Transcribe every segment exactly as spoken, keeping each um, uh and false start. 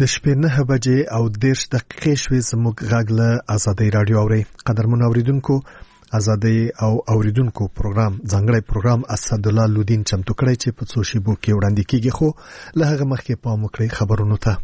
د شپې نه بجې او دېرش دقیقې شوې. زموږ غږ له ازادۍ راډیو اورئ. قدرمن اوریدونکو، ازادۍ او اوریدونکو پروګرام ځانګړی پروګرام اسدالله لودین چمتو کړی چې په څو شیبو کې وړاندې کیږي، خو له هغه مخکې پام وکړئ خبرونو ته.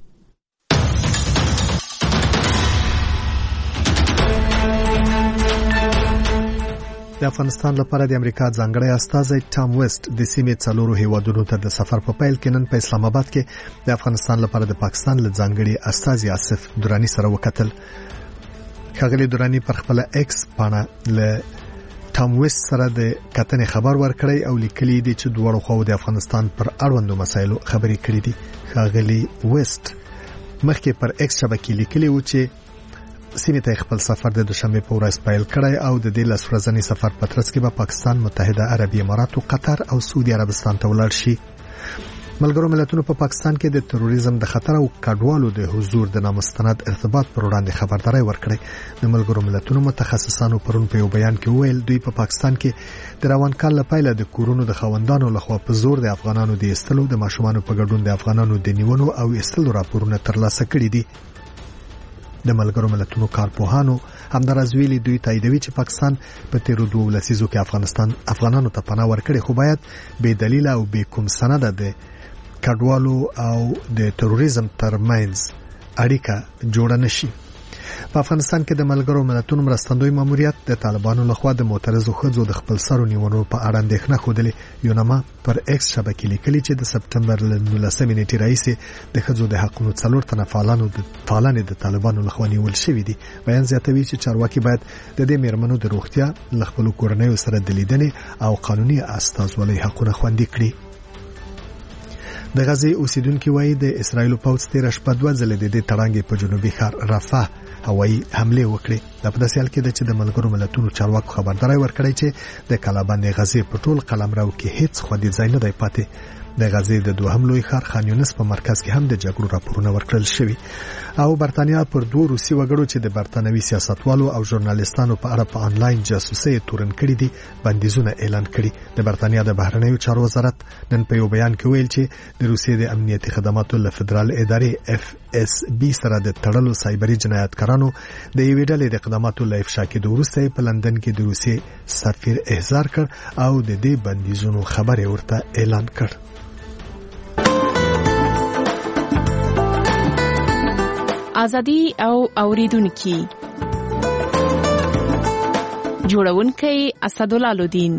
د افغانستان لپاره د امریکا ځانګړی استازی ټام ویسټ د سیمې څلورو هیوادونو ته د سفر په پیل کې نن په اسلام آباد کې د افغانستان لپاره د پاکستان له ځانګړي استازي آصف درانی سره وکتل. ښاغلي درانی پر خپل ایکس پاڼه له ټام ویسټ سره د کتنې خبر ورکړی او لیکلي دي چې دواړو خواو د افغانستان پر اړوندو مسایلو خبرې کړې دي. ښاغلي ویسټ مخکې پر ایکس شبکې لیکلي و چې سیمې ته خپل سفر د دوشنبه په ورځ پیل کړی او د دې لس ورځنی سفر په ترڅ کې به پاکستان، متحده عربي امارات او قطر او سعودي عربستان ته ولاړ شي. ملګرو ملتونو په پاکستان کې د تروریزم د خطر او کډوالو د حضور د نامستند ارتباط پر وړاندې خبرداري ورکړې. د ملګرو ملتونو متخصصانو پرون په یو بیان کې وویل دوی په پا پاکستان کې د روان کال لپاره د کورونو د خوندانو لخوا په زور د افغانانو د ایستلو، د ماشومانو په ګډون د افغانانو د نیونو او ایستلو راپورونه ترلاسه کړي دي. د ملګرو ملتونو کارپوهانو همدارس ویلي دوی تاییدوي چې پاکستان په تیرو دوه لسیزو کې افغانستان افغانانو ته پناه ورکړي، خو باید بې دلیل او بې کوم سند د کډوالو او د تروریزم ترمنځ اړیکه جوړه نشي. په افغانستان کې د ملګرو ملتونو مرستندوی ماموریت د طالبانو لخوا د معترضو ښځو د خپل سرو نیولو په اړه اندېښنه خوده. یونما پر ایکس شبکې لیکلي چې د سپټمبر له نولسمې نیټې راهیسې د ښځو د حقوقو څلور تنه فعالانو د فعالانو د طالبانو لخوا نیول شوي دي. بیان زیاتوي چې چارواکي باید د دې میرمنو د روغتیا، ل خپل کورنیو سره د لیدنې او قانوني استازولۍ حقونه خوندي کړي. د غزې اوسیدونکو وایي د اسرایل پوځ تیر شپه دوه ځله د دې تړانګې په جنوبي ښار رفح هوایي حمله وکړه. د په داسې حال کې د چې د ملګرو ملتونو چارواکو خبرداري ورکړی چې د کلابند غزې په ټول قلمرو کې هیڅ خوندي ځای نه دی پاتې. د غزې د دوهم لوی ښار خان یونس په مرکز کې هم د جګړو راپورونه ورکړل شوي او برتانیا پر دوه روسي وګړو چې د برتانوي سیاستوالو او ژورنالیستانو په اړه په انلاین جاسوسي تورن کړي دي بندیزونه اعلان کړي. د برتانیا د بهرنیو چارو وزارت نن په یو بیان کې ویل چې د روسیې د امنیتي خدماتو له فدرال ادارې اف اس بي سره د تړلو سایبري جنایتکارانو د یوې ډلې د اقداماتو له افشا کې د وروسته په لندن کې د روسیې سفیر احضار کړ او د دې بندیزونو خبره ورته اعلان کړ. ازادي او اوریدونکو جوړونکي اسدالله لودین.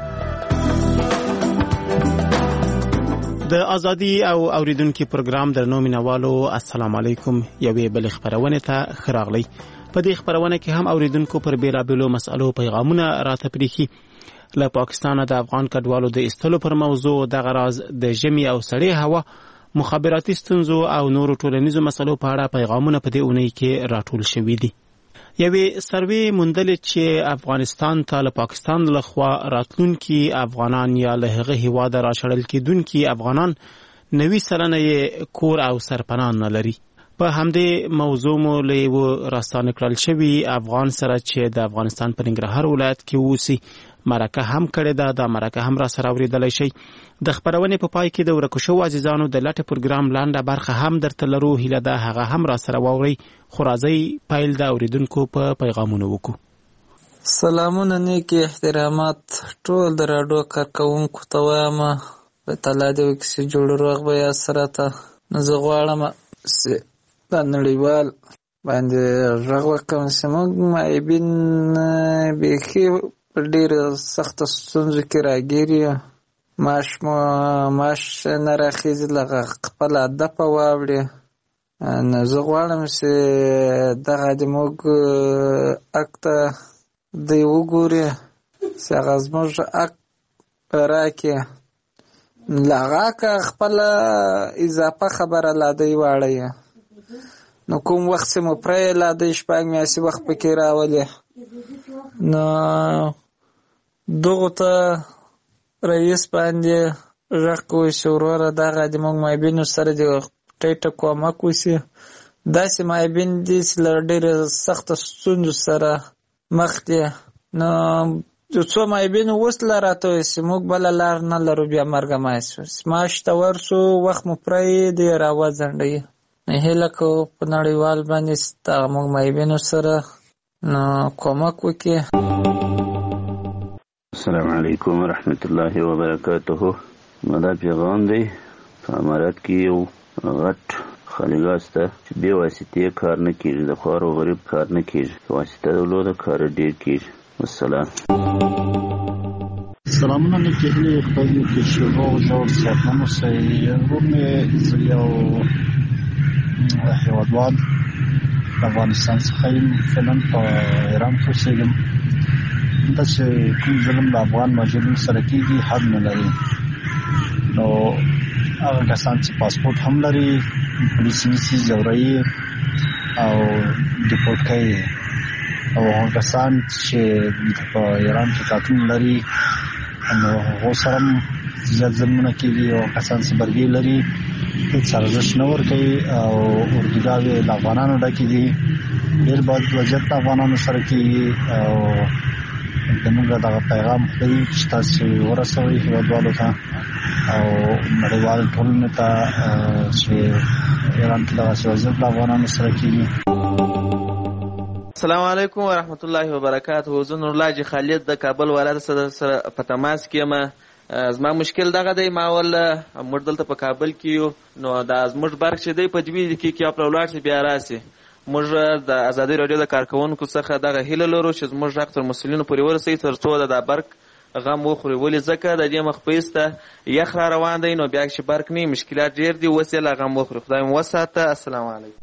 د ازادي او اوریدونکو پروګرام درنو مینوالو السلام علیکم. یوې بل خبرونه ته خراغلی. په دې خبرونه کې هم اوریدونکو پر بیلابلو مسالو پیغامونه راته پریخي. له پاکستان د افغان کډوالو د استلو پر موضوع د غراز د ژمي او سړې هوا، مخابراتي ستونزو او نورو ټولنیزو مسلو په اړه پیغامونه په دې اونۍ کې راټول شوي دي. یوې سروې موندلې چې افغانستان ته له پاکستان لخوا راتلونکي افغانان یا له هغه هیواده راشړل کېدونکي افغانان نوي سلنه کور او سرپناه نه لري. په همدې موضوع مو له یو راستانه کړل شوي افغان سره چې د افغانستان په ننګرهار ولایت کې اوسي مرکه هم کړې ده. دا مرکه هم را سره اوریدلای شي. د خبرونې په پای کې د ورکو شو عزیزانو د لټ پروګرام لاندې برخه هم درته لرو. هیله ده هغه هم را سره واوري. خو راځي پیل د اوریدونکو په پیغامونو وکړو. سلامونه، نیکی احترامات ټول د راډیو کارکونکو ته وایم. په تعالی دې وکړي جوړ روغ به یا سره ته نو زه غواړم چې د نړیوال باندې غږ وکړم چې موږ معیبین بیخي په ډېرو سخته ستونزو کې راګیر یو. معاش مو معاش نه راخیږي، لکه خپل هدف واوړي. نو زه غواړم چې دغه د موږ حق ته دی وګوري چې هغه زموږ حق راکړي. له هغه که خپله اضافه خبره لا دی واړی نو کوم وخت چې مو پرې لا دی شپږ میاشتې وخت پکې راولي نو دغو ته رئیس باندې غږ کوي چې وروره دغه د موږ مایبینو سره د ټیټه کومک وشي. داسې مایبین دي چې له ډېرې سخته ستونزو سره مخ دي. نو د څو مایبینو اوس لا راته وایي چې موږ بله لار نه لرو، بیا مرګه مای شو. معاش ته ورسو، وخت مو پرېږدي، راوځنډوي. هیله کوو په نړیوال باندې دغه موږ مایبینو سره نو کومک وکړي. السلام علیکم ورحمت الله وبرکاته. مدا پیغام دی په امارات کې یو غټ خالیګاه شته چې بې واسطې کار نه کېږي، د خوار و غریب کار نه کېږي، واسطه درلوده کار ډېر کېږي. والسلام. سلامونه نیکې هیلې خپل دي چې روغ جوړ صحتمند اوسئ. ورور مې زه یو هېوادوال د افغانستان څخه یم، فعلا په ایران کې اوسېږم. دا چې کوم ظلم د افغان مهاجرینو سره کېږي حد نه لري. نو هغه کسان چې پاسپورټ هم لري پولیس نیسي، ځوروي او ډیپورټ کوي، او هغه کسان چې په ایران کې کارتون لري نو هغو سره هم زیات ظلمونه کېږي. او کسان چې برګې لري هېڅ ارزښت نه ورکوي او اردوګاوې د افغانانو ډکې دي. ډېر بد وضعیت د افغانانو سره کېږي او زموږ دغه پیغام دی چې تاسو ورسوئ هېوادوالو ته او نړیوال ټولنې ته چې ایران کې دغسې وضعیت د افغانانو سره کېږي. السلام علیکم ورحمت الله وبرکاته. زه نورالله جي خالد د کابل ولایت سره په تماس کې یم. زما مشکل دغه دی، ما ول موږ دلته په کابل کې یو، نو دا زموږ برق چې دی په دوی کې یا پر ولاړ شي بیا راسي. موږ د ازادي راډیو د کارکوونکو څخه دغه هیله لرو چې زموږ غږ تر مسؤلینو پورې ورسوي تر څو د برق غم وخوري. ولې ځکه د دې مخ په ایسته یخ را روان دی، نو بیا چې برق نه مشکلات ډېر دي، اوس یې لا غم وخوري. خدای مو وساته. السلام علیکم.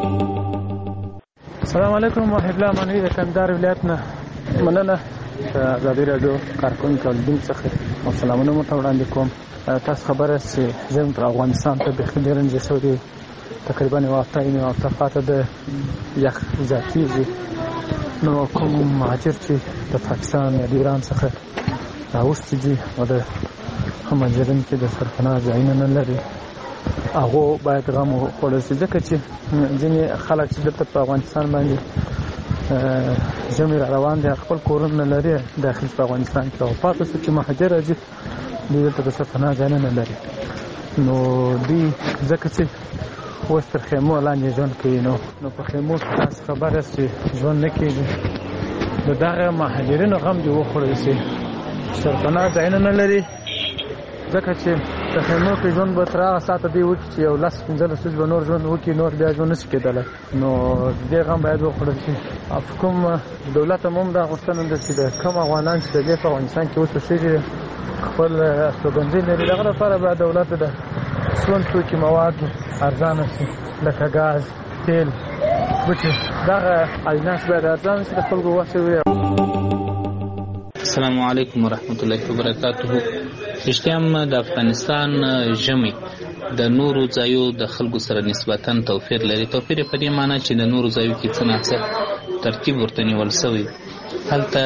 السلام علیکم. وحید الله منوي د کندهار ولایت نه مننه د ازادي راډیو کارکوونکو اولیدونکو څخه او سلامونه مو ته وړاندې کوم. تاسو خبره چې زموږ پر افغانستان ته بیخي ډېر رنجې شوی دی، تقریبا یوه هفته یې یوه هفته پاته د یخ زیاتېږي. نو کوم مهاجر چې د پاکستان یا د ایران څخه راوستي دي او د مهاجرین کې د سرپناه ځایونه نه لري، هغو باید غم وخوړل شي. ځکه چې ځینې خلک چې دلته په افغانستان باندې ژمی را روان دي، خپل کورونه نه لري داخل په افغانستان کې، او پاتې شو چې مهاجر راځي دوی دلته د سرپناه ځایونه نه لري. نو دوی ځکه چې اوس تر خیمو لاندې ژوند کوي، نو نو په خیمو کې تاسو خبر یاست چې ژوند نه کېږي. د دغه مهاجرینو غم دې وخوړل شي. سرپناه ځایونه نه لري ځکه چې د خیمو کې ژوند به تر هغه ساعته دی وکړي چې یو لس پنځلس ورځې به نور ژوند وکړي، نور بیا ژوند نشي کېدلی. نو دې غم باید وخوړل شي. او کوم دولت هم هم دا غوښتنه ده چې د کوم افغانان چې د دې په افغانستان کې اوس اوسېږي خپل استوګنځي لري، دغه لپاره باید دولت د ژوند توکي مواد ارزانه شي، لکه ګاز، تیل، بوټي، دغه اجناس باید ارزانه شي، د خلکو واچوي. السلام علیکم ورحمت الله وبرکاته. رښتیا هم د افغانستان ژمی د نورو ځایو د خلکو سره نسبتا توپیر لري. توپیر په دې معنی چې د نورو ځایو کې څه ناڅه ترتیب ورته نیول سوی. هلته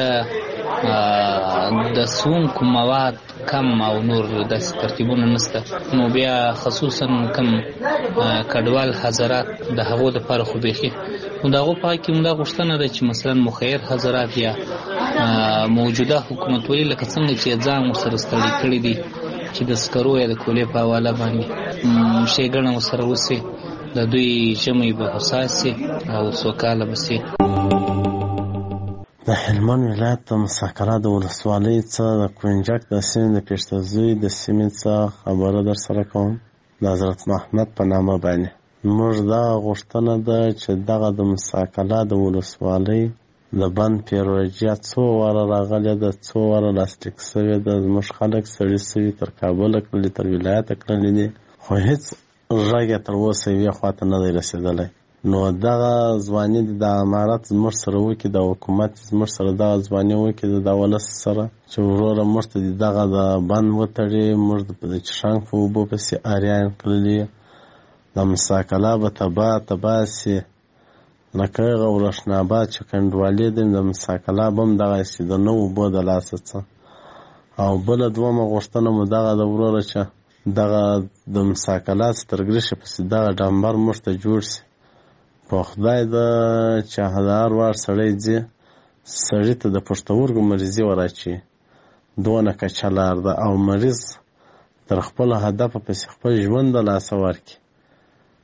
د څښونکو مواد کم او نور داسې ترتیبونه نشته، نو بیا خصوصا کم کډوال حضرات د هغو دپاره خو بیخي نو د هغو په حق کې همدا غوښتنه ده چې مثلا مخیر حضرات یا موجوده حکومتولي لکه څنګه چې ځان ورسره ستړي کړي دي چې د سکرو یا د کولې په حواله باندې ښېګڼه ورسره وسي، د دوی ژمی به هوسا سي او سوکاله به سي. د هلمند ولایت د مساکره د ولسوالۍ څخه د کوینجک د سیمې د پېشتزوی د سیمې څخه خبره در سره کوم د حضرت محمد په نامه باندې. موږ دغه غوښتنه ده چې دغه د مساکره د ولسوالۍ د بند پیروژه څو واره راغلې ده، څو واره لاسلیک سوې ده، زموږ خلک سړي سوي تر کابله کړلي، تر ولایته کړلي دي، خو هېڅ غږ یې تر اوسه یوې خواته نه دی رسېدلی. نو دغه ځواني د امارت زموږ سره وکړي، د حکومت زموږ سره دغه ځواني وکړي د ولس سره چې وروره موږ ته دغه د بند وتړي، موږ د چشانګ په اوبو پسې اریان کړلي، د مساکله به تباه تباه سي، لکه هغه ورشناباد چې کنډوالې دي د مساکله به هم دغسې د نه اوبو د لاسه څه. او بله دومه غوښتنه مو دغه د وروره چې دغه د مساکله سترګرشې پسې دغه ډمبر موږ ته جوړ سي. په خدای ده چې هر وار سړی ځي سړي ته د پښتورګو مریضي وراچي، دونه کچه لار ده، او مریض تر خپل هدفه پسې خپل ژوند د لاسه ورکړي.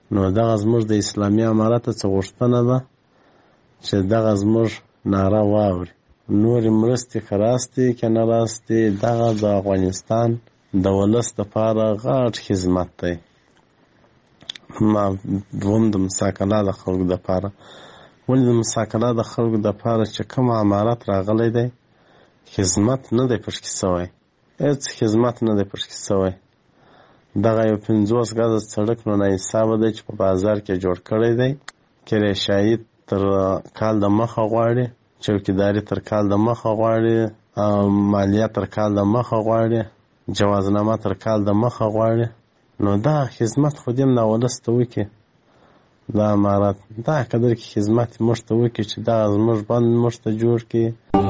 نو دغه زموږ د اسلامي امارت څخه غوښتنه ده چې دغه زموږ ناره واوري. نورې مرستې که راستې که نه راستې، دغه د افغانستان د ولس دپاره غټ خدمت دی. ما دوم د مساکله د خلکو دپاره، ولې د مساکله د خلکو دپاره چې کوم امارت راغلی دی خدمت نه دی پشکې سوی، هېڅ خدمت نه دی پشکې سوی. دغه یو پنځوس ګزه سړک نو ناحسابه دی چې په بازار کې جوړ کړی دی. کرایشایي تر کال د مخه غواړي، چوکیداري تر کال د مخه غواړي، مالیه تر کال د مخه غواړي، جوازنامه تر کال د مخه غواړي. نو دا خدمت خو دې نه ولس ته وکړي، دا امارت دا قدر کې خدمت موږ ته وکړي چې دا زموږ بند موږ ته جوړ کړي.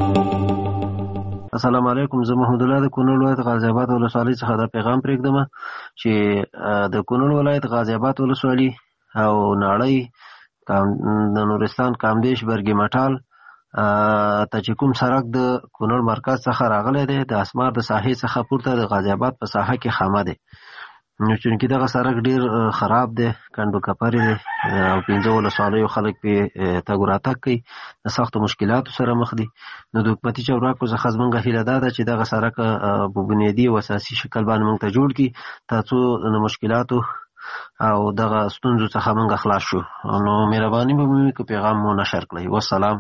السلام علیکم. زه محمد الله د کونړ ولایت غازی آباد ولسوالۍ څخه دا پیغام پرېږدم چې د کونړ ولایت غازی آباد ولسوالي او ناړۍ د نورستان کامدیش برګي مټال ته چې کوم سړک د کونړ مرکز څخه راغلی دی، د اسمار د ساحې څخه پورته د غازی آباد په ساحه کې خامه دی. نو چونکې دغه سړک ډېر خراب دی، کنډو کپرې دی او پنځه ولسوالیو خلک پرې تګ راتګ کوي، د سختو مشکلاتو سره مخ دي. نو د حکومتي چارواکو څخه زموږ هیله دا ده چې دغه سړک په بنیادي او اساسي شکل باندې موږ ته جوړ کړي تر څو د مشکلاتو او دغه ستونزو څخه موږ خلاص شو. نو مهرباني به مو که پیغام مو نشر کړئ. والسلام.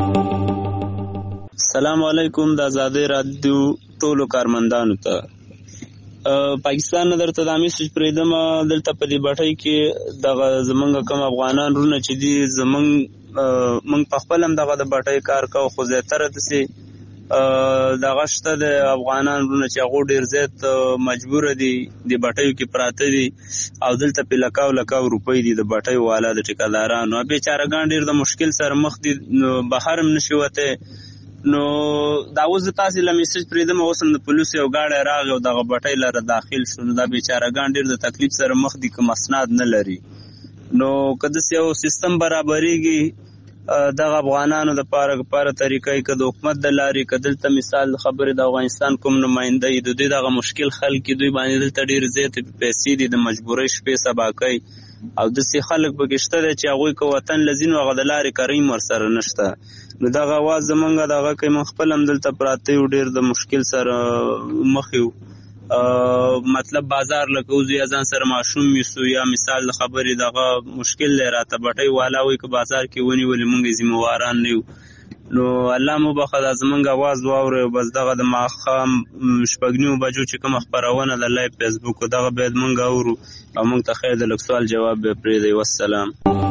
السلام علیکم. د آزادۍ رادیو ټولو کارمندانو ته پاکستان نه درته دا میسج پرېږدم، دلته په دې بټۍ کې دغه زمونږ کوم افغانان رونه چې دي، زمونږ موږ په خپل هم دغه د بټۍ کار کوو، خو زیاتره داسې دغه شته د افغانان رونه چې هغو ډېر زیات مجبوره دي د بټیو کې پراته دي او دلته پې لکاو لکاو روپۍ دي د بټیو والا د ټیکهدارانو. بېچارهګان ډېر د مشکل سره مخ دي، نو بهر هم نشي وتی. نو دا اوس د تاسې له میسج پرېږدم، اوس هم د پولیسو یو ګاډی راغی او دغه بټۍ لره داخل شو. نو دا بېچارهګان ډېر د تکلیف سره مخ دي که مسناد نه لري. نو که داسې یو سیستم برابرېږي دغه افغانانو د پاره پاره طریقې که د حکومت د لارې که دلته مثال خبرې د افغانستان کوم نماینده یي د دوی دغه مشکل حل کړي، دوی باندې دلته ډېر زیاتې پیسې دي د مجبورۍ شپې سبا کوي او داسې خلک پکې شته دی چې هغوی که وطن له ځي نو هغه د لارې کریم ورسره نشته. نو دغه اواز زمونږ دغه کوي، موږ خپل هم دلته پراته یو، ډېر د مشکل سره مخ یو. مطلب بازار لکه اوس یا ځان سره ماشوم یوسو یا مثال د خبرې دغه مشکل دی راته بټۍ والا وایي که بازار کې ونیولې موږ یې ذمهواران نه یو. نو الله مو بخښه دا زمونږ اواز واورئ او بس دغه د ماښام شپږ نیمو بجو چې کومه خپرونه د لایف فیسبوک دغه باید موږ اورو او موږ ته خیر د لږ سوال جواب به پرېږدئ. والسلام.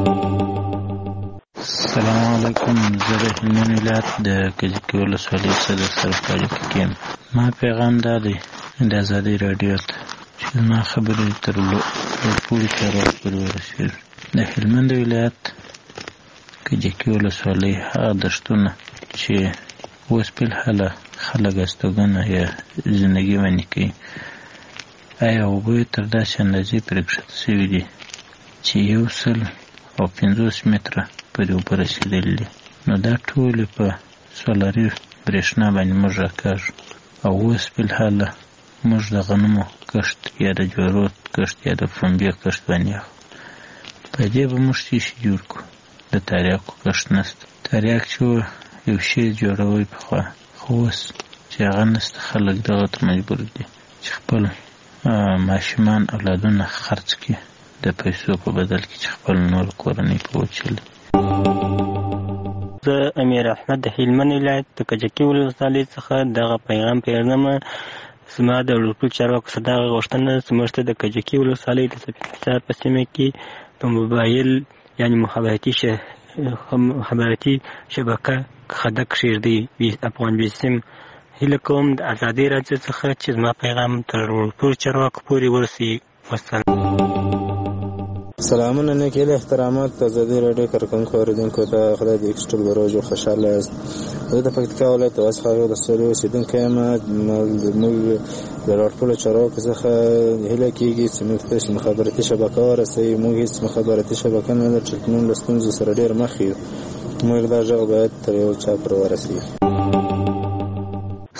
السلام علیکم. زه د هلمند ولایت د کجکي ولسوالۍ څخه در سره په اړیکه کې یم. ما پیغام دا دی د ازادۍ راډیو ته چې زما خبرې تر لوړپوړي چارواکو پورې ورسېږي. د هلمند ولایت کجکي ولسوالۍ هغه دښتونه چې اوس فلحاله خلک استوګنه یا زندګي ونې کوي، آیا اوبه یې تر داسې اندازې پرې کښته شوي دي چې یو سل او پنځوس متره پورې اوبه رسېدلي دي. نو دا ټولې په سولري برېښنا باندې موږ راکاږو او اوس فلحاله موږ د غنمو کښت یا د جوارو کښت یا د پنبې کښت باندې اخلو. په دې به موږ څه شي جوړ کړو؟ د تریاکو کښت نشته. تریاک چې یو شی جوړوئ پخوا، خو اوس چې هغه نشته، خلک دغه ته مجبور دي چې خپل ماشومان اولادونه خرڅ کړي د پیسو په بدل کې چې خپل نور کورنۍ په وچلي. زه امیر احمد د هلمند ولایت د کجکي ولسوالۍ څخه دغه پیغام پرېږدم. زما د لوړپوړو چارواکو څخه دغه غوښتنه زموږ ته د کجکي ولسوالۍ د سپین په سیمه کې په موبایل یعنی مخابراتي مخابراتي شبکه خدک کښېږدي افغان بیسیم. هیله کوم د ازادۍ راډیو څخه چې زما پیغام تر لوړپوړو چارواکو پورې ورسېږي. والسلام. سلامونه، نیک هیلې، احترامات ازادۍ راډیو کارکوونکو اورېدونکو ته خدای دې ایکسټل بروج او خوشحاله یاست. زه د پکتیکا ولایت د واسخاغ ولسوالۍ اوسېدونکی یم. زموږ د لوړپوړو چارواکو څخه هیله کېږي چې موږ ته مخابراتي شبکه ورسوي. موږ هېڅ مخابراتي شبکه نه لرو چې موږ له ستونزو سره ډېر مخ یو. موږ دا غږ باید تر یو چا پورې ورسوي.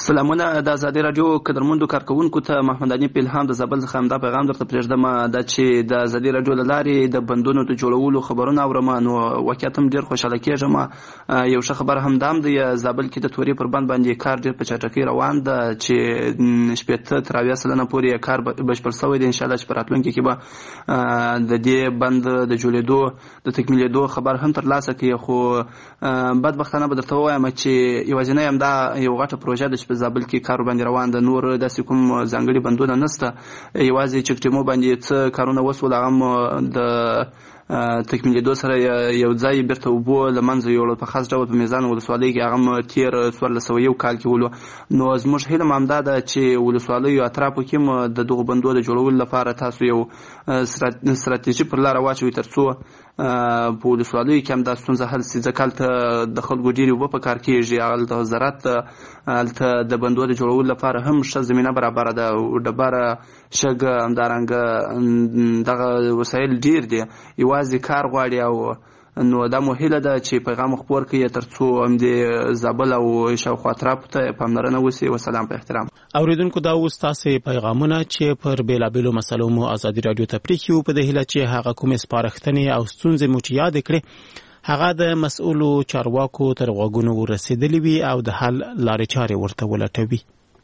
سلامونه د ازادي رادیو قدرمندو کارکونکو ته محمد علي پیلهام د زابل څخه همدا پیغام درته پرېږدم د چې د ازادي رادیو له لارې د بندونو د جوړولو خبرونه اورم نو واقعیت هم ډېر خوشحاله کېږم. یو ښه خبر هم دام دی زابل کې د تورې پر بند باندې کار ډېر په چټکۍ روان ده چې شپېته تر اویا سلنه پورې کار بشپړ شوی دی. انشاءالله چې په راتلونکي کې به د دې بند د جوړېدو د تکمیلېدو خبر هم ترلاسه کړي. خو بدبختانه به درته ووایم چې یوازینی همدا یو غټه پروژه ده په زابل کې کار باندې روان ده. نور داسې کوم ځانګړي بندونه نشته. یوازې چکټیمو باندې څه کارونه وسول هغه هم د تکمیلېدو سره یو ځای بیرته اوبو له منځه یوړل په خاص ډول په میزان ولسوالۍ کې هغه هم تېر څوارلس سوه یو کال کې ولو. نو زموږ هیله هم همدا ده چې ولسوالیو اطرافو کې هم د دغو بندو د جوړولو لپاره تاسو یو ستراتیژي پر لاره واچوئ تر څو په ولسوالیو کې هم دا ستونزه حل شي. ځکه هلته د خلکو ډېرې اوبه په کار کېږي. هلته زراعت هلته د بندو د جوړولو لپاره هم ښه زمینه برابره ده. ډبره شګه همدارنګه دغه وسایل ډېر دي. یوازې کار غواړي او نو دا مو هیله ده چې پیغام خپور کړي تر څو همدې زابل او شاوخوا اطرافو ته پاملرنه وشي. وسلام په احترام. اوریدونکو دا اوس تاسې پیغامونه چې پر بېلابېلو مسلو مو ازادي راډیو ته پرېښي وو په دې هیله چې هغه کومې سپارښتنې او ستونزې مو چې یادې کړې هغه د مسؤلو چارواکو تر غوږونو ورسېدلې وي او د حل لارې چارې ورته ولټوي.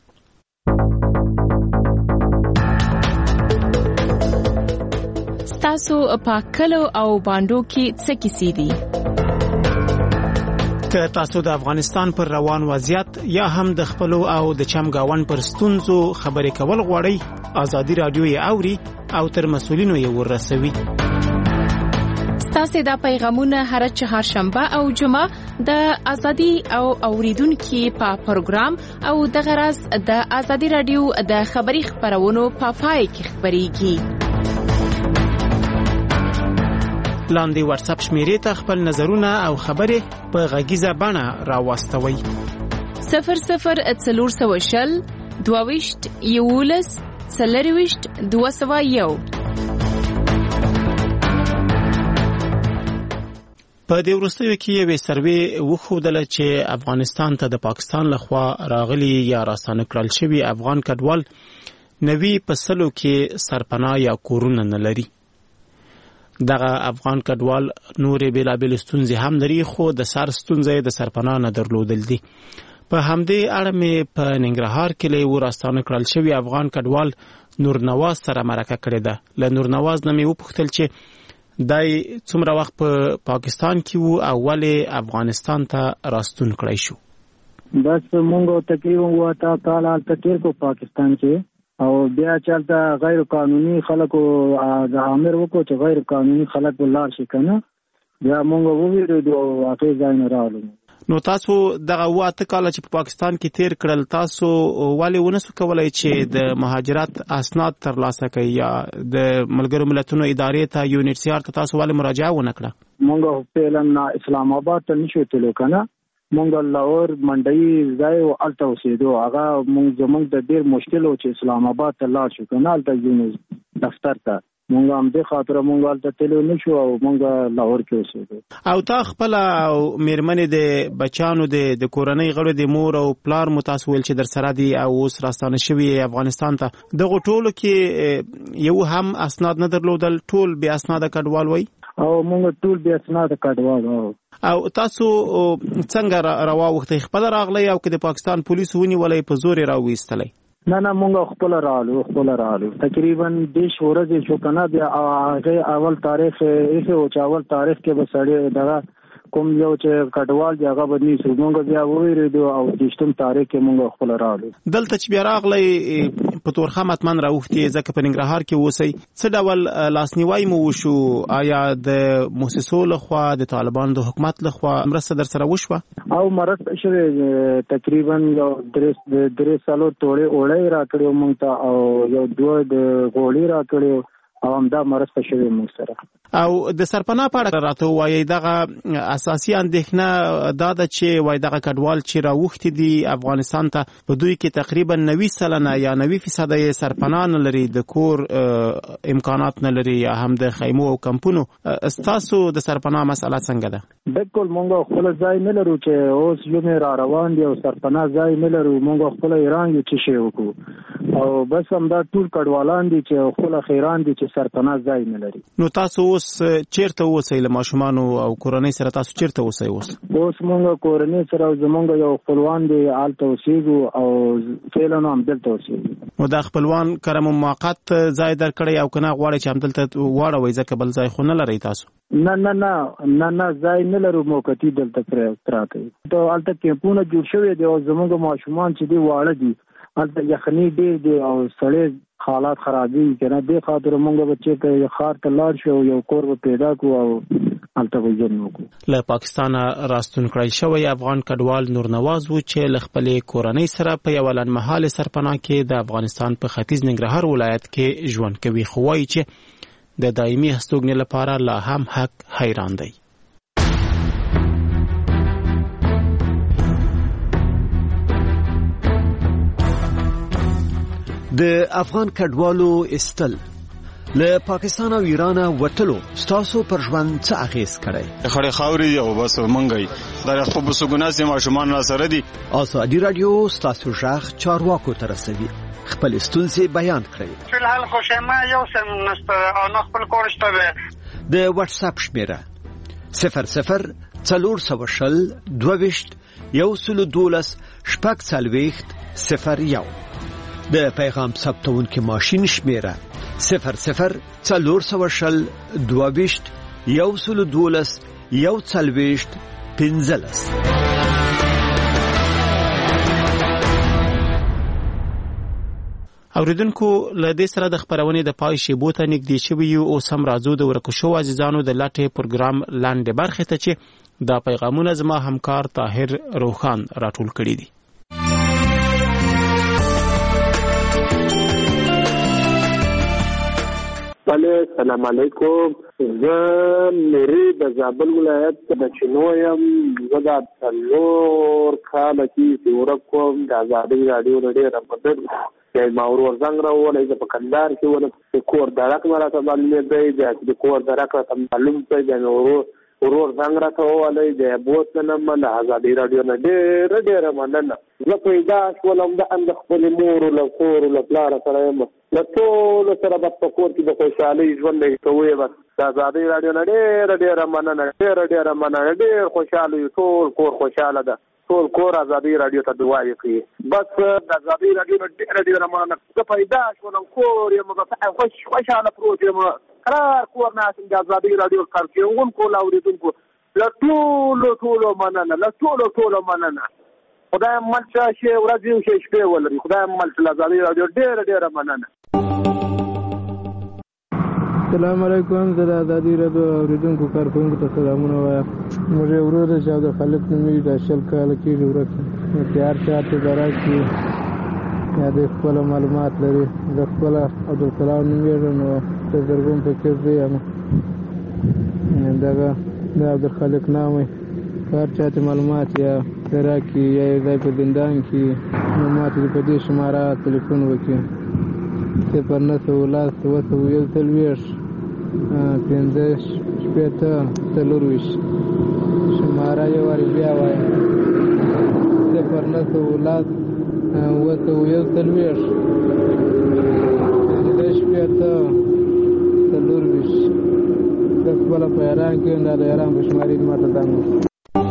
تاسو په کلو او باندو کې څه کیسې دي؟ که تاسو د افغانستان پر روان وضعیت یا هم د خپلو او د چمګاون پر ستونزو خبرې کول غواړئ ازادي راډیو یې اوري او تر مسؤلینو یې ورسوي. ستاسو دا پیغامونه هر چهارشنبه او جمعه د ازادي او اوریدونکو په پروګرام او د غرض د ازادي راډیو د خبري خبرونو په پای کې خبريږي. لاندې واتس اپ شمیرې ته خپل نظرونه او خبرې په غږیزه بڼه راواستوئ. صفر صفر څلور سوه شل دوه ویشت یولس څلرویشت دوه سوه یو. په دې وروستیو کې یوې سروې وښودله چې افغانستان ته د پاکستان لخوا راغلي یا راستانه کړل شوي افغان کډوال نوي په سلو کې سرپناه یا کورونه نه لري. دغه افغان کډوال نورې بېلابېلې ستونزې هم لري خو د سر ستونزه د سرپناه نه درلودل دي. په همدې اړه مې په ننګرهار کې له یو راستانه کړل شوي افغان کډوال نورنواز سره مرکه کړې ده. له نورنواز نه مې وپوښتل چې دای څومره وخت په پاکستان کې وو او ولې افغانستان ته راستون کړی شو. بس مونږ تقریبا واته کال هلته تېر کو پاکستان کې او بیا چلته غیر قانوني خلکو د امر وکړو چې غیر قانوني خلک ولار شي کنه بیا مونږ وویریدو او هغه ځای نه راغلو. نو تاسو دغه واته کال چې په پاکستان کې تیر کړل تاسو ولې ونسو کولای چې د مهاجرت اسناد ترلاسه کړئ یا د ملګرو ملتونو ادارې ته یو ان ایچ سی آر ته تاسو ولې مراجعه ونه کړه؟ مونږ په اسلام آباد ته نشو تلو کنه مونږ لاهور منډي ځای او الته اوسېدو هغه مونږ زمونږ د ډېر مشکل و چې اسلام آباد ته لاړ شو کنه الته یو دفتر ته مونږ هم د خاطر مونږ الته تلو نشو او مونږ لاهور کې اوسېدو. او تا خپل او میرمنې د بچانو د کورنۍ غړو د مور او پلار متاسول چې در سره دي او اوس راستانه شوي افغانستان ته دغه ټولو کې یو هم اسناد نه درلودل ټول بیا اسناد کډوال وای او مونږ ټول بیا اسناد کډوال وو. او تاسو څنګه راووختئ خپل راغلی او که د پاکستان پولیس ونیولئ په زور یې راوویستلی؟ نه نه مونږ خپل راغلو خپل راغلو تقریبا دیش ورځې شو کنه بیا هغه اول تاریخ یې او چې اول تاریخ کې به سړی دغه کوم یو چې کډوال دی هغه بدني سو مونږ بیا وویریدو او دیشتم تاریخ کې مونږ خپل راغلو. دلته چې بیا راغلی په تورخه متمن راوختي ځکه په ننګرهار کې اوسئ څه ډول لاسنیوی مو وشو؟ آیا د موسسو لخوا د طالبانو د حکومت لخوا مرسته در سره وشوه؟ او مرسته شوې تقریبا یو درې درې سالو توړې اوړې راکړې مونږ ته او یو دوه د غوړي راکړې او هم دا مرسته شوی موږ سره. او د سرپناه په اړه راته وایي دغه اساسي اندېښنه دا ده چې وایي دغه کډوال چې راوښتي دي افغانستان ته په دوی کې تقریبا نوي سلنه یا نوي فیصده یې سرپناه نه لري، د کور امکانات نه لري یا هم د خیمو او کمپونو. ستاسو د سرپناه مسله څنګه ده؟ بالکل موږ خپل ځای نه لرو چې اوس یو را روان دي او سرپناه ځای نه لرو. موږ خپل ایران یو چې شی وکړو او بس هم دا ټول کډوالان دي چې خپل خیران دي چې سرپناه ځای نه لري. نو تاسو اوس چیرته اوسئ له ماشومانو او کورنۍ سره؟ تاسو چیرته اوسئ اوس؟ اوس موږ کورنۍ سره زمونږ یو خپلوان دی هلته اوسېږو او فعلا هم دلته اوسېږو. نو دا خپلوان کره مو موقت ځای درکړی او که نه غواړئ چې همدلته واړوئ ځکه بل ځای خو نه لرئ تاسو؟ نه نه نه نه نه ځای نه لرو، موقتي دلته پراته دي. هلته کیمپونه جوړ شوي دي او زمونږ ماشومان چې دي واړه دي، هلته یخني ډېر دی او سړی حالات خرابي کنه. دې خاطر موږ به چې ښار ته لاړ شو یو کور به پیدا کړو او هلته به ژوند وکړو. له پاکستانه راستون کړی شوی افغان کډوال نورنواز و چې له خپلې کورنۍ سره په یوه لنډمهالې سرپناه کې د افغانستان په ختیځ ننګرهار ولایت کې ژوند کوي، خو وایي چې د دایمي هستوګنې لپاره لا هم حق حیران دی. د افغان کډوالو استل له پاکستان او ایران وټلو ستاسو پر ژوند څه اغیز کړی؟ خړې خاورې او بس منګي دا خو په سګوناسي ماشومان را سره دي. ازادي رادیو ستاسو ژغ چارواکو ته رسوي، خپل ستونزې بیان کړئ. فلحال خوشما یو سم نست او نه خپل کورشته د واتس اپ شمیره صفر صفر څلور سوه شل دوه ویشت یو سلو دولس شپږ څلوېښت صفر یو. د پیغام ثبتونکي ماشین شمیره صفر صفر څلور سوه شل دوه ویشت یو سلو دولس یو څلوېښت پنځلس. اوریدونکو له دې سره د خبرونې د پای شیبو ته نږدې شوي یو. اوس هم راځو د ورکو شوو عزیزانو د لټې پروګرام لاندې برخې ته چې دا پیغامونه زما همکار طاهر روخان راټول کړي دي. السلام علیکم. زه مری د زابل ولایت د چینویم. زه د څلور کاله کې ورکوم د ازادي رادیو ډېره مدد چې ما ورور زنګ راوړی. زه په کندهار کې ولې کور درک راته معلومې دی د کور درک راته معلوم دی د ورور ورور زنګ راته وویلی د بوتلم د ازادي رادیو نه ډېره ډېره مننه. زه پیدا شولم د اند خپلې مور له کور له پلاره سره یم له ټولو سره به په کور کې د خوشحالۍ ژوند کوی. بس د ازادي رادیو نه ډېره ډېره مننه ډېره ډېره مننه. ډېر خوشحاله یو، ټول کور خوشحاله ده، ټول کور ازادي رادیو ته دعاوې کوي. بس د ازادي رادیو نه ډېره ډېره مننه. زه پیدا شولم کور یم خوشحاله پروت یم قرار کور ناست د ازادي رادیو کارکوونکو له اورېدونکو له ټولو ټولو مننه له ټولو ټولو مننه. خدای مل شي ورځ یو شي شپې ولري. خدای مل شي ازادي رادیو ډېره ډېره مننه. السلام علیکم. زه د ازادي رادیو اوریدونکو کارکوونکو ته سلامونه وایم. موږ یو ورور چې د خالد نومېږي د شل کاله کېږي ورک نو تیار چاته به راشي یا د خپل معلومات لري. زه خپل عبدالسلام نومېږم نو د زرګون فقیر زوی یم. دغه د عبدالخالق نام هر چاته معلومات یا راکړي یا یو ځای په زندان کې نو ماته په دې شماره تلیفون وکړي صفر نهه سوه لس اوه سوه یو څلوېښت پنځه شپېته څلورویشت شماره یو وارې بیا وایم صفر نهه سوه لس اوه سوه یو څلوېښت پنځه شپېته څلورویشت. زه خپله په ایران کې یم، دا د ایران په شمارې مې ماته زنګ.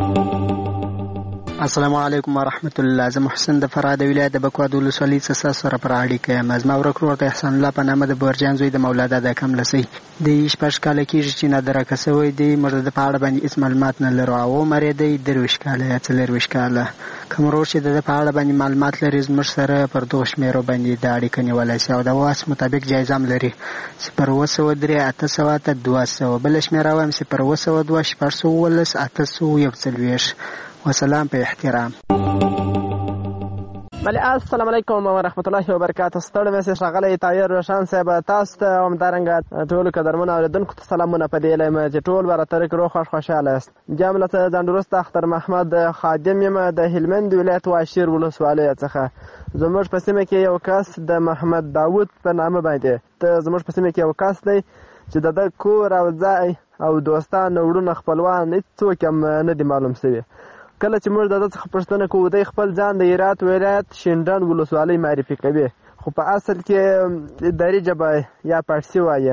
السلام علیکم ورحمت الله. زه محسن د فراه د ولایت د بکواد ولسوالۍ څخه سره پر اړیکه یم. زما ورک ورور د احسان الله په نامه د بورجان زوی د مولادا د کملسۍ د شپږ کاله کېږي چې نادرکه سوی دی. موږ د په اړه باندې هېڅ معلومات نه لرو. او عمر یې دی درویشت کاله یا څلېرویشت کاله. کوم ورور چې د ده په اړه باندې معلومات لري زموږ سره پر دغو شمېرو باندې د اړیکه نیولی شي او د واس مطابق جایزه هم لري صفر اوه سوه درې اته سوه اته دوه سوه. بله شمېره وایم صفر اوه سوه دوه شپږ سوه اوولس اته سوه یو څلوېښت. وسلام په احترام. بله السلام علیکم و رحمت الله و برکاته. ستړي مې سره غلې طاهر روشن صاحب تاسو ته هم دارنګ ټول قدرمن اوریدونکو ته سلامونه په دې لمه چې ټول براتر کړو خوش خوشاله است. جامله ته ځندرست اختر محمد خادم یم د هلمند ولایت واشیر ولسوالۍ څخه. زموږ په سیمه کې یو کس د محمد داوود په نامه باندې ته زموږ په سیمه کې یو کس دی چې د کور او ځای او دوستان وړونه خپلوان هیڅوک هم نه دي معلوم شوي. کله چې موږ د ده څخه پوښتنه کوو دی خپل ځان د هرات ولایت شینډنډ ولسوالۍ معرفي کوي، خو په اصل کې دري ژبه یا پارسي وایي.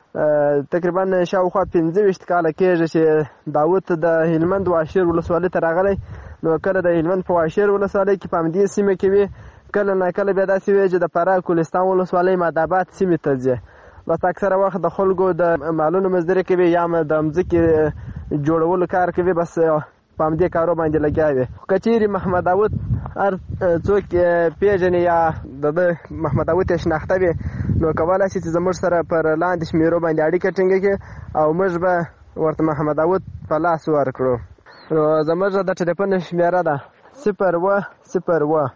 تقریبا شاوخوا پنځه ویشت کاله کېږي چې داود د هلمند واشیر ولسوالۍ ته راغلی. نو کله د هلمند په واشیر ولسوالۍ کې په همدې سیمه کې وي، کله نه کله بیا داسې وي چې د فراه کولستان ولسوالۍ ماداباد سیمې ته ځي. بس اکثره وخت د خلکو د مالونو مزدوري کوي یا د مځکې جوړولو کار کوي، بس په همدې کارو باندې لګیا وي. که چیرې محمد داود هر څوک پیژني یا د ده محمد داود یې شناخته وي نو کولی شي چې زموږ سره پر لاندې شمېرو باندې اړیکه ټینګه کړي او موږ به ورته محمد داود په لاس ورکړو. نو زموږ د ټلیفون شمېره ده صفر اوه صفر اوه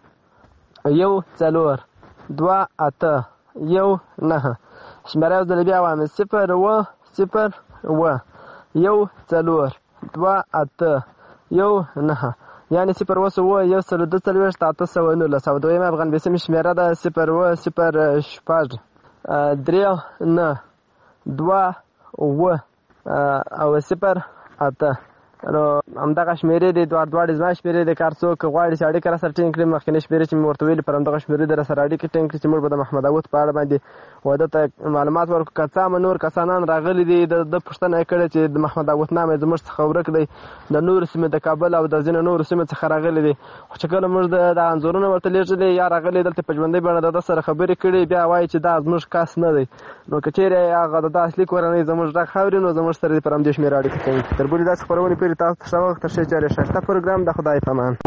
یو څلور دوه اته یو نهه. شمېره یو ځل بیا وایم صفر اوه صفر اوه یو څلور دوه اته یو نهه، یعنې صفر اوه اوه یو سل دوه څلوېښت اته سوه نولس. او دویمه افغان بیسیمې شمېره ده صفر اوه صفر شپږ درې نه دوه اوه او صفر اته. نو همدغه شمېرې دي، دواړه دواړې زما شمېرې دي. که هر څوک غواړي چې اړیکه راسره ټینګ کړي مخکینۍ شمېرې چې مې ورته ویلي پر همدغه شمېرې دي راسره اړیکې ټینګ کړي چې موږ به د محمد داود په اړه باندې واده ته معلومات ورکړو. که څه هم نور کسانان راغلي دي د ده پوښتنه یې کړې چې د محمد داود نام یې زموږ څخه ورک دی، د نورو سیمې د کابل او د ځینو نورو سیمو څخه راغلي دي. خو چې کله موږ د انځورونه ورته لیږلي یا راغلي دلته په ژوندۍ بڼه د ده سره خبرې کړي بیا وایي چې دا زموږ کس نه دی. نو که چیرې هغه د ده اصلي کورنۍ زموږ غږ اوري نو زموږ سره دې پر همدې شمېره اړیکه کوي. تر بلې داسې خپرونې پورې تاسو ته ښه وخت ښه چارې ښایسته پروګرام د خدای په امان.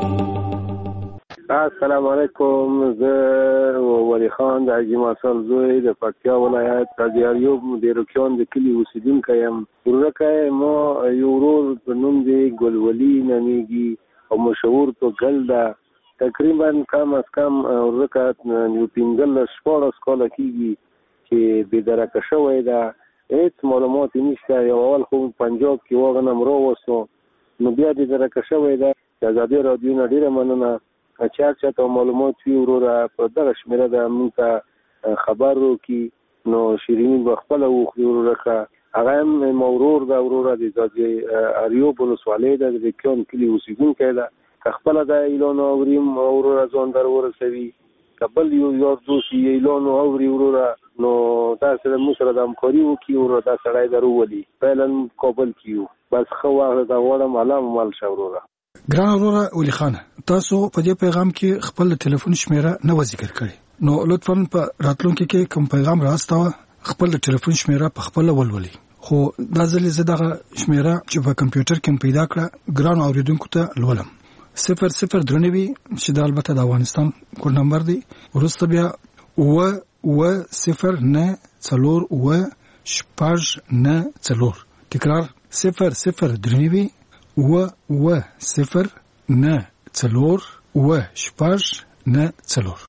السلام علیکم. زه ولی خان د حاجي ماسال زوی د پکتیا ولایت د دیاریوب د روکیان د کلي اوسیدونکی یم. ورورکه ما یو ورور په نوم دی ګلولي نومیږي او مشهور په ګل ده. تقریبا کم از کم ورورکه یو پنځلس شپاړس کاله کېږي چې بېدرکه شوی ده، هېڅ معلومات یې نشته. یو اول خو پنجاب کې واغنم راوستو نو بیا بېدرکه شوی ده. د ازادي راډیو نه ډېره مننه چې هر چا ته معلومات وي وروره په دغه شمېره ده موږ ته خبر وکړي. نو شیریني به خپله وخوري وروره. هغه هم ما ورور ده، وروره د ازادي اریوب ولسوالۍ ده د کیان کلي اوسېدونکی ده. که خپله دا اعلان اوریم وروره ځان در ورسوي، که بل یو یار دوست یې اعلان اوري وروره نو دا سره موږ سره د همکاري وکړي وروره دا سړی در وولي. فعلا کابل کې یو بس ښه وخت دا غواړم الله مو مل شه وروره. ګران وروره ولی خان، تاسو په دې پیغام کې خپل ټلیفون شمیره نه و ذکر کړی، نو لطفاً په راتلونکي کې کوم پیغام راستاوه خپل ټلیفون شمیره په خپل ولولي. خو دا ځلې زه دغه شمیره چې په کمپیوټر کې پیدا کړه ګران اوریدونکو ته لولم. صفر صفر درنوي چې دا البته د افغانستان کوډ نمبر دی. وروسته بیا و و صفر نه څلور و شپږ نه څلور. تکرار صفر صفر درنوي و و صفر نه څلور و شپږ نه څلور.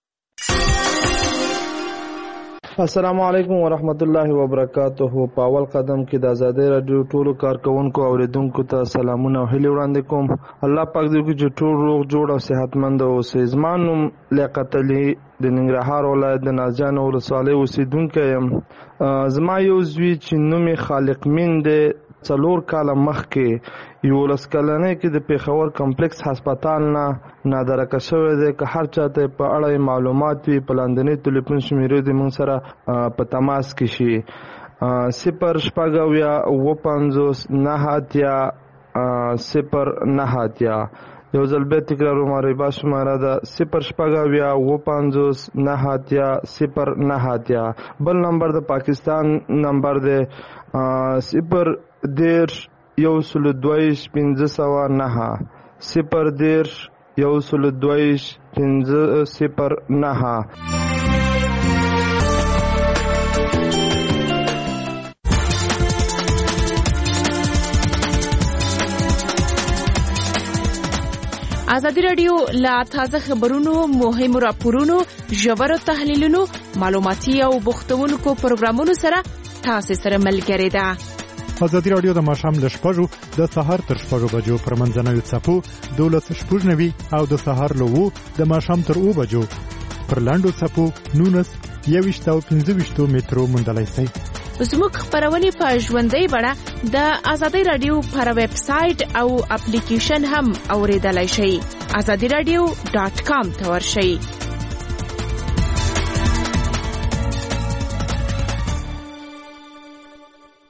السلام علیکم ورحمت الله وبرکاته. په اول قدم کې د آزادۍ رادیو ټولو کارکونکو او اوریدونکو ته سلامونه او هیلې وړاندې کوم. الله پاک دې وکړي چې ټول روغ جوړ او صحتمند اوسئ. زما نوم لیاقت علي د ننګرهار ولایت د نازجان ولسوالۍ اوسېدونکی یم. زما یو زوی چې نوم یې خالق مین دی څلور کاله مخکې یولس کلنۍ کې د پېښور کمپلیکس هسپتال نه نادرکه شوی دی. که هر چاته په اړه معلومات وي په لاندنۍ ټلیفون شمېرې دې موږ سره په تماس کې شي. صفر شپږ اویا اوه پنځوس نهه اتیا صفر نهه اتیا. یو ځل بیا تکراروم ربا شماره ده صفر شپږ اویا اوه پنځوس نهه اتیا صفر نهه اتیا. بل نمبر د پاکستان نمبر دی صفر دیرش یو سلو دویش پنځه سوه نهه صفر دیرش یو سلو دویش پنځه صفر نهه. ازادي رادیو لا تازه خبرونو، مهمو راپورونو، ژورو تحلیلونو، معلوماتي او بوختونکو پروګرامونو سره تاسو سره ملګری ده. ازادي رادیو د ماښام له شپږو د سهار تر شپږو بجو پر منځنوي څپو دولس شپږ نوي او د سهار له وو د ماښام تر اوو بجو پر لاندو څپو نونس یویشت او پنځه ویشتو مترو موندلای شئ. زموږ خبرونه په ژوندۍ بڼه د ازادي رادیو پر ویب سټ او اپلیکیشن هم اوریدلای شئ. ازادي رادیو ډاټ کام ته ورشئ.